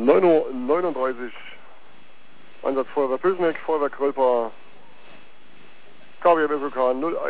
9:39 Uhr. Einsatz Feuerwehr Pülsneck, Feuerwehr Krölper, KW SOK 01.